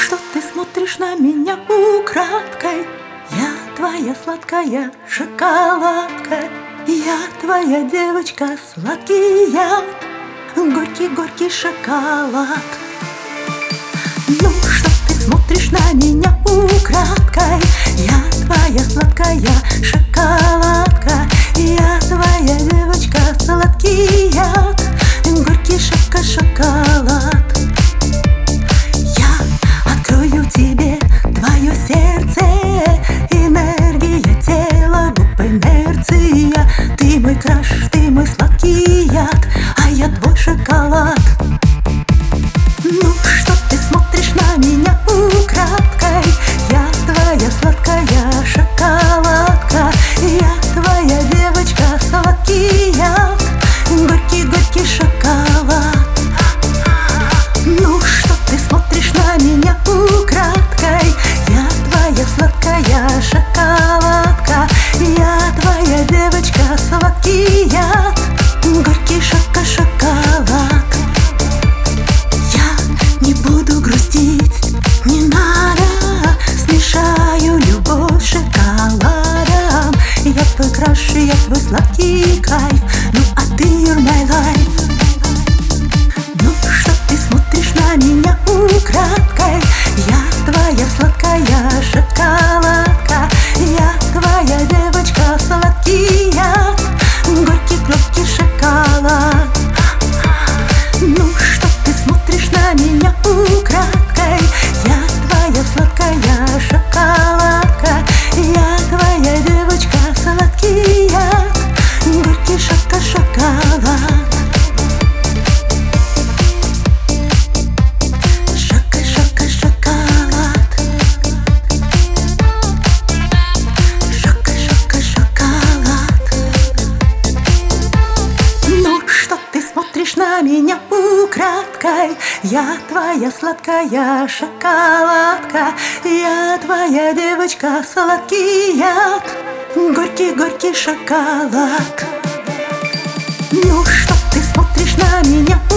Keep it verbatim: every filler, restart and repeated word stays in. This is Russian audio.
что ты смотришь на меня украдкой? Я твоя сладкая шоколадка, я твоя девочка, сладкий яд, горький-горький шоколад. Ну что ты смотришь на меня украдкой? Я твоя сладкая шоколадка, я твоя девочка, сладкий яд, горький шоко-шоколад. Я открою тебе твое сердце, энергия тела, губ инерция. Ты мой краш, ты мой сладкий яд, а я твой шоколад. Ну что ты смотришь на меня украдкой? Я твоя сладкая шоколадка, я твоя девочка, сладкий яд, горький-горький шоколад. Ну что ты смотришь на меня украдкой? Я твоя сладкая шоколадка, я твоя девочка, сладкий яд, горький шоко-шоколад. Я не буду грустить, не надо, смешаю любовь с шоколадом. Я твой краш, я твой сладкий кайф, ну а ты you're my life. Ну что ты смотришь на меня украдкой? Я твоя сладкая шоколадка, я твоя девочка, сладкий яд, горький-горький шоколад. Ну что ты смотришь на меня украдкой? Я твоя сладкая шоколадка, я твоя девочка, сладкий яд, горький шоко-шоколад. На меня украдкой, я твоя сладкая шоколадка, я твоя девочка, сладкий яд, горький-горький шоколад. Ну что ты смотришь на меня